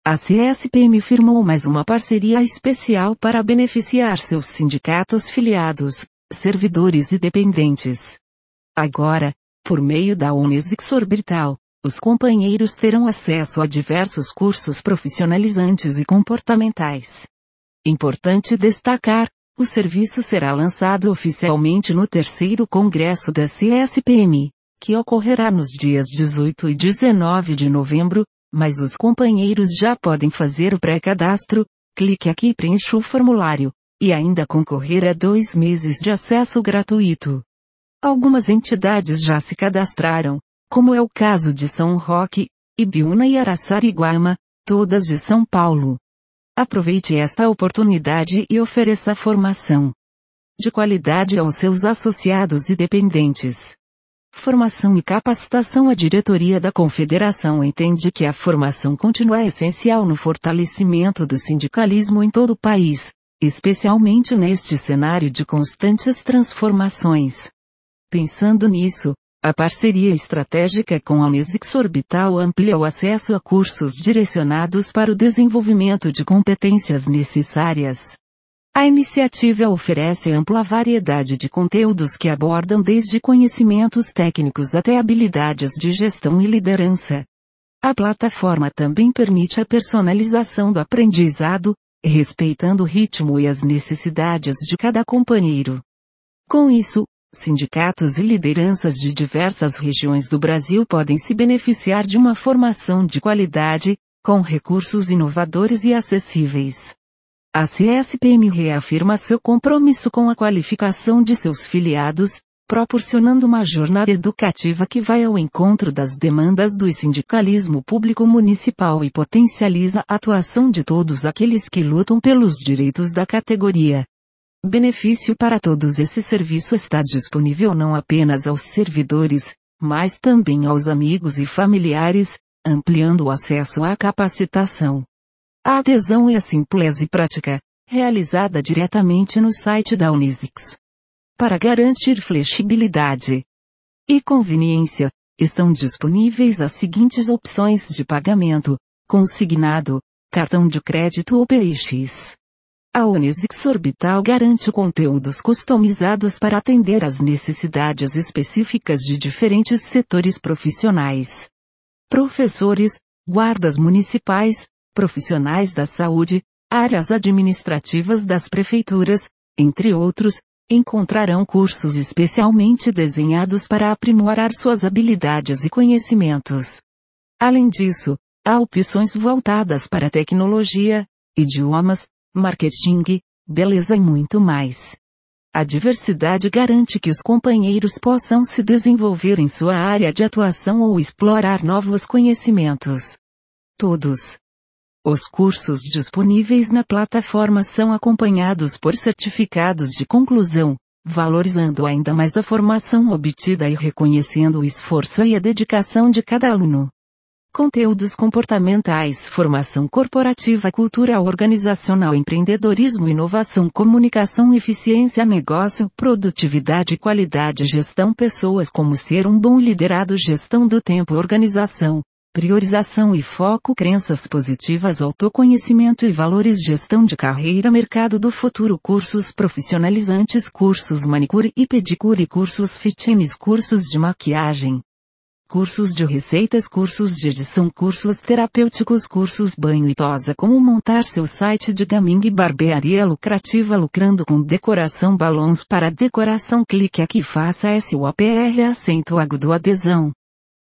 A CSPM firmou mais uma parceria especial para beneficiar seus sindicatos filiados, servidores e dependentes. Agora, por meio da Unisix Orbital, os companheiros terão acesso a diversos cursos profissionalizantes e comportamentais. Importante destacar, o serviço será lançado oficialmente no 3º Congresso da CSPM, que ocorrerá nos dias 18 e 19 de novembro, mas os companheiros já podem fazer o pré-cadastro, clique aqui e preencha o formulário, e ainda concorrer a 2 meses de acesso gratuito. Algumas entidades já se cadastraram, como é o caso de São Roque, Ibiúna e Araçariguama, todas de São Paulo. Aproveite esta oportunidade e ofereça formação de qualidade aos seus associados e dependentes. Formação e capacitação. A diretoria da Confederação entende que a formação contínua é essencial no fortalecimento do sindicalismo em todo o país, especialmente neste cenário de constantes transformações. Pensando nisso, a parceria estratégica com a Unisix Orbital amplia o acesso a cursos direcionados para o desenvolvimento de competências necessárias. A iniciativa oferece ampla variedade de conteúdos que abordam desde conhecimentos técnicos até habilidades de gestão e liderança. A plataforma também permite a personalização do aprendizado, respeitando o ritmo e as necessidades de cada companheiro. Com isso, sindicatos e lideranças de diversas regiões do Brasil podem se beneficiar de uma formação de qualidade, com recursos inovadores e acessíveis. A CSPM reafirma seu compromisso com a qualificação de seus filiados, proporcionando uma jornada educativa que vai ao encontro das demandas do sindicalismo público municipal e potencializa a atuação de todos aqueles que lutam pelos direitos da categoria. Benefício para todos. Esse serviço está disponível não apenas aos servidores, mas também aos amigos e familiares, ampliando o acesso à capacitação. A adesão é simples e prática, realizada diretamente no site da Unisix. Para garantir flexibilidade e conveniência, estão disponíveis as seguintes opções de pagamento: consignado, cartão de crédito ou PX. A Unisix Orbital garante conteúdos customizados para atender às necessidades específicas de diferentes setores profissionais. Professores, guardas municipais, profissionais da saúde, áreas administrativas das prefeituras, entre outros, encontrarão cursos especialmente desenhados para aprimorar suas habilidades e conhecimentos. Além disso, há opções voltadas para tecnologia, idiomas, marketing, beleza e muito mais. A diversidade garante que os companheiros possam se desenvolver em sua área de atuação ou explorar novos conhecimentos. Todos os cursos disponíveis na plataforma são acompanhados por certificados de conclusão, valorizando ainda mais a formação obtida e reconhecendo o esforço e a dedicação de cada aluno. Conteúdos comportamentais, formação corporativa, cultura organizacional, empreendedorismo, inovação, comunicação, eficiência, negócio, produtividade, qualidade, gestão, pessoas, como ser um bom liderado, gestão do tempo, organização, priorização e foco, crenças positivas, autoconhecimento e valores, gestão de carreira, mercado do futuro, cursos profissionalizantes, cursos manicure e pedicure, cursos fitness, cursos de maquiagem, cursos de receitas, cursos de edição, cursos terapêuticos, cursos banho e tosa, como montar seu site de gaming, barbearia lucrativa lucrando com decoração, balões para decoração. Clique aqui e faça SOPR acento agudo adesão.